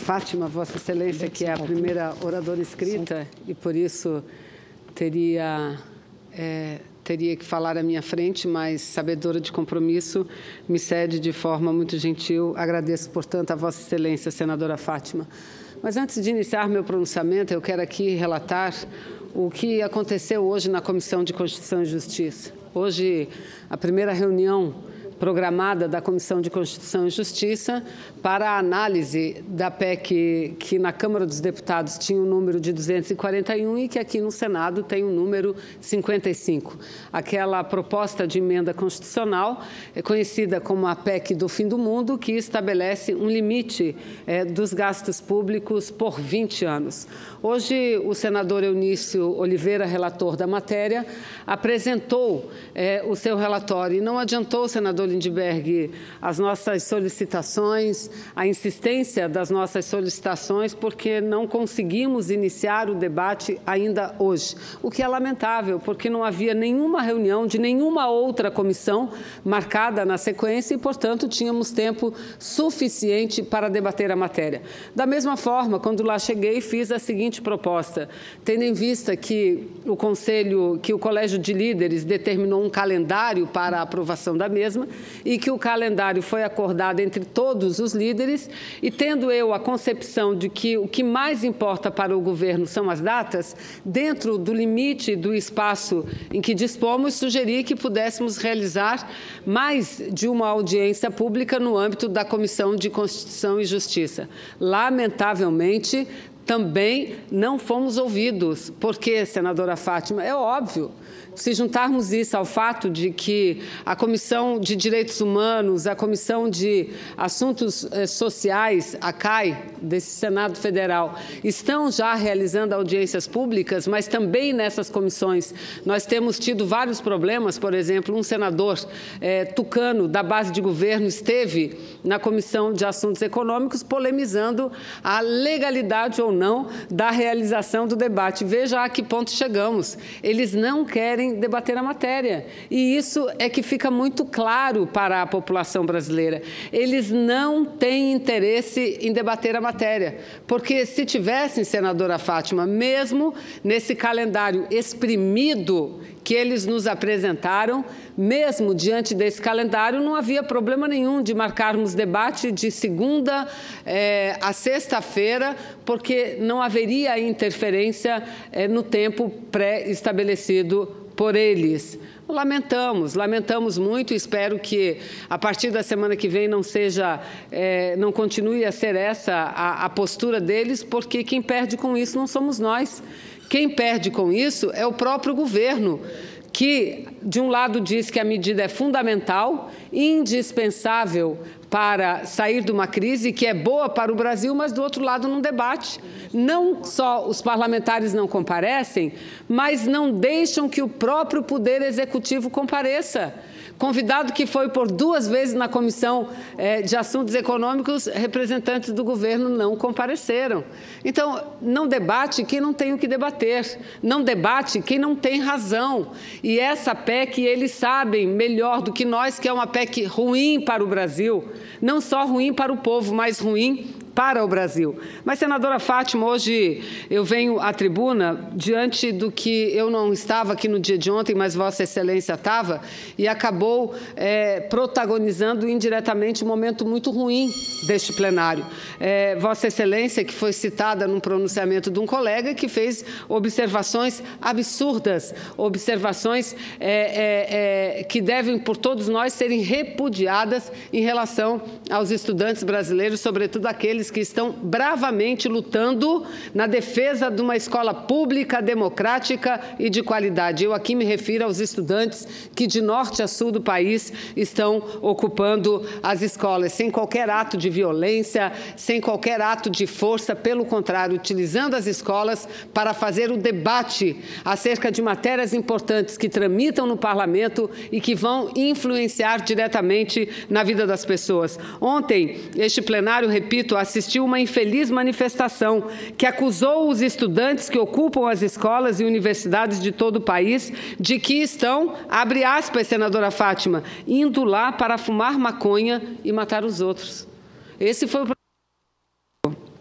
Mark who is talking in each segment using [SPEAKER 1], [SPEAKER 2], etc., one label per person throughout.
[SPEAKER 1] Fátima, Vossa Excelência, que é a primeira oradora inscrita e, por isso, teria que falar à minha frente, mas, sabedora de compromisso, me cede de forma muito gentil. Agradeço, portanto, a Vossa Excelência, senadora Fátima. Mas, antes de iniciar meu pronunciamento, eu quero aqui relatar o que aconteceu hoje na Comissão de Constituição e Justiça. Hoje, a primeira reunião programada da Comissão de Constituição e Justiça para a análise da PEC que na Câmara dos Deputados tinha o número de 241 e que aqui no Senado tem o número 55. Aquela proposta de emenda constitucional é conhecida como a PEC do fim do mundo, que estabelece um limite dos gastos públicos por 20 anos. Hoje, o senador Eunício Oliveira, relator da matéria, apresentou o seu relatório e não adiantou, senador Lindbergh, as nossas solicitações, a insistência das nossas solicitações, porque não conseguimos iniciar o debate ainda hoje, o que é lamentável, porque não havia nenhuma reunião de nenhuma outra comissão marcada na sequência e, portanto, tínhamos tempo suficiente para debater a matéria. Da mesma forma, quando lá cheguei, fiz a seguinte proposta, tendo em vista que o Colégio de Líderes determinou um calendário para a aprovação da mesma, e que o calendário foi acordado entre todos os líderes, e tendo eu a concepção de que o que mais importa para o governo são as datas, dentro do limite do espaço em que dispomos, sugeri que pudéssemos realizar mais de uma audiência pública no âmbito da Comissão de Constituição e Justiça. Lamentavelmente, também não fomos ouvidos. Por quê, senadora Fátima? É óbvio. Se juntarmos isso ao fato de que a Comissão de Direitos Humanos, a Comissão de Assuntos Sociais, a CAI, desse Senado Federal, estão já realizando audiências públicas, mas também nessas comissões nós temos tido vários problemas. Por exemplo, um senador tucano da base de governo esteve na Comissão de Assuntos Econômicos polemizando a legalidade ou não da realização do debate. Veja a que ponto chegamos. Eles não querem debater a matéria. E isso é que fica muito claro para a população brasileira. Eles não têm interesse em debater a matéria, porque se tivessem, senadora Fátima, mesmo nesse calendário exprimido que eles nos apresentaram, mesmo diante desse calendário, não havia problema nenhum de marcarmos debate de segunda a sexta-feira, porque não haveria interferência no tempo pré-estabelecido por eles. Lamentamos muito, espero que a partir da semana que vem não continue a ser essa a postura deles, porque quem perde com isso não somos nós. Quem perde com isso é o próprio governo, que, de um lado, diz que a medida é fundamental, indispensável para sair de uma crise, que é boa para o Brasil, mas, do outro lado, não debate. Não só os parlamentares não comparecem, mas não deixam que o próprio Poder Executivo compareça. Convidado que foi por 2 vezes na Comissão de Assuntos Econômicos, representantes do governo não compareceram. Então, não debate quem não tem o que debater, não debate quem não tem razão. E essa PEC, eles sabem melhor do que nós que é uma PEC ruim para o Brasil, não só ruim para o povo, mas ruim para o Brasil. Mas, senadora Fátima, hoje eu venho à tribuna diante do que eu não estava aqui no dia de ontem, mas Vossa Excelência estava, e acabou protagonizando indiretamente um momento muito ruim deste plenário. Vossa Excelência, que foi citada num pronunciamento de um colega que fez observações absurdas, observações que devem, por todos nós, serem repudiadas em relação aos estudantes brasileiros, sobretudo aqueles que estão bravamente lutando na defesa de uma escola pública, democrática e de qualidade. Eu aqui me refiro aos estudantes que, de norte a sul do país, estão ocupando as escolas, sem qualquer ato de violência, sem qualquer ato de força, pelo contrário, utilizando as escolas para fazer o debate acerca de matérias importantes que tramitam no Parlamento e que vão influenciar diretamente na vida das pessoas. Ontem, este plenário, repito, assistiu uma infeliz manifestação que acusou os estudantes que ocupam as escolas e universidades de todo o país de que estão, abre aspas, senadora Fátima, indo lá para fumar maconha e matar os outros. Esse foi o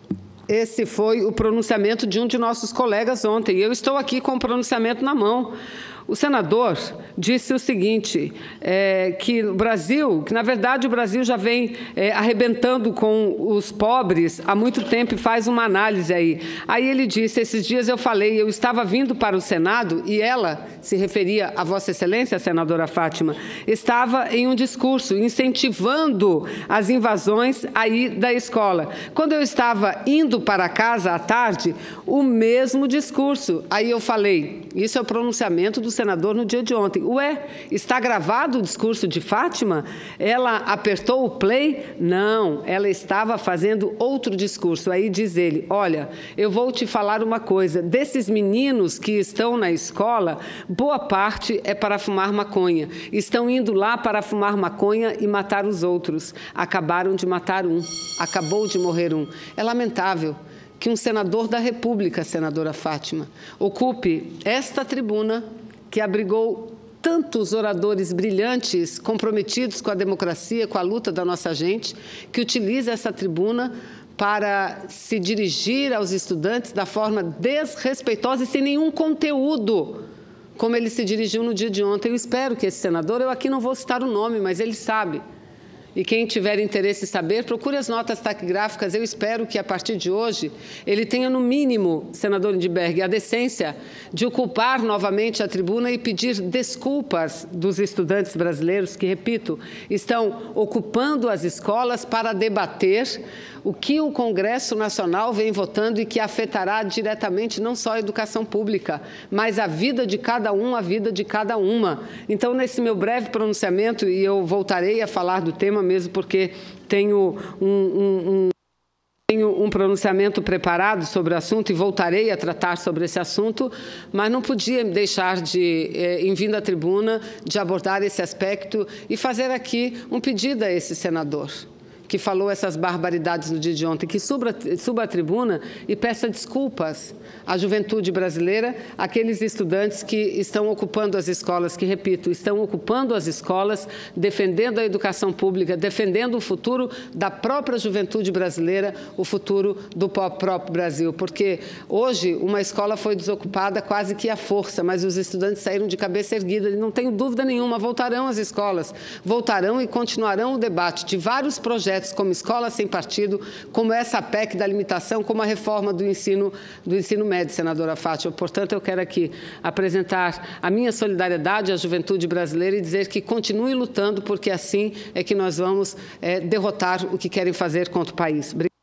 [SPEAKER 1] Esse foi o pronunciamento de um de nossos colegas ontem. Eu estou aqui com o pronunciamento na mão. O senador disse o seguinte, que o Brasil, que na verdade o Brasil já vem arrebentando com os pobres há muito tempo e faz uma análise aí. Aí ele disse, esses dias eu falei, eu estava vindo para o Senado e ela, se referia a Vossa Excelência, a senadora Fátima, estava em um discurso incentivando as invasões aí da escola. Quando eu estava indo para casa à tarde, o mesmo discurso. Aí eu falei, isso é o pronunciamento do senador no dia de ontem. Ué, está gravado o discurso de Fátima? Ela apertou o play? Não, ela estava fazendo outro discurso. Aí diz ele, olha, eu vou te falar uma coisa, desses meninos que estão na escola, boa parte é para fumar maconha. Estão indo lá para fumar maconha e matar os outros. Acabaram de matar um, acabou de morrer um. É lamentável que um senador da República, senadora Fátima, ocupe esta tribuna que abrigou tantos oradores brilhantes, comprometidos com a democracia, com a luta da nossa gente, que utiliza essa tribuna para se dirigir aos estudantes da forma desrespeitosa e sem nenhum conteúdo, como ele se dirigiu no dia de ontem. Eu espero que esse senador, eu aqui não vou citar o nome, mas ele sabe. E quem tiver interesse em saber, procure as notas taquigráficas. Eu espero que, a partir de hoje, ele tenha, no mínimo, senador Lindbergh, a decência de ocupar novamente a tribuna e pedir desculpas dos estudantes brasileiros que, repito, estão ocupando as escolas para debater o que o Congresso Nacional vem votando e que afetará diretamente não só a educação pública, mas a vida de cada um, a vida de cada uma. Então, nesse meu breve pronunciamento, e eu voltarei a falar do tema mesmo porque tenho um pronunciamento preparado sobre o assunto e voltarei a tratar sobre esse assunto, mas não podia deixar de, em vindo à tribuna, de abordar esse aspecto e fazer aqui um pedido a esse senador que falou essas barbaridades no dia de ontem, que suba à tribuna e peça desculpas à juventude brasileira, aqueles estudantes que estão ocupando as escolas, que, repito, estão ocupando as escolas, defendendo a educação pública, defendendo o futuro da própria juventude brasileira, o futuro do próprio Brasil. Porque hoje uma escola foi desocupada quase que à força, mas os estudantes saíram de cabeça erguida, e não tenho dúvida nenhuma, voltarão às escolas, voltarão e continuarão o debate de vários projetos, como Escola Sem Partido, como essa PEC da limitação, como a reforma do ensino médio, senadora Fátima. Portanto, eu quero aqui apresentar a minha solidariedade à juventude brasileira e dizer que continue lutando, porque assim é que nós vamos derrotar o que querem fazer contra o país.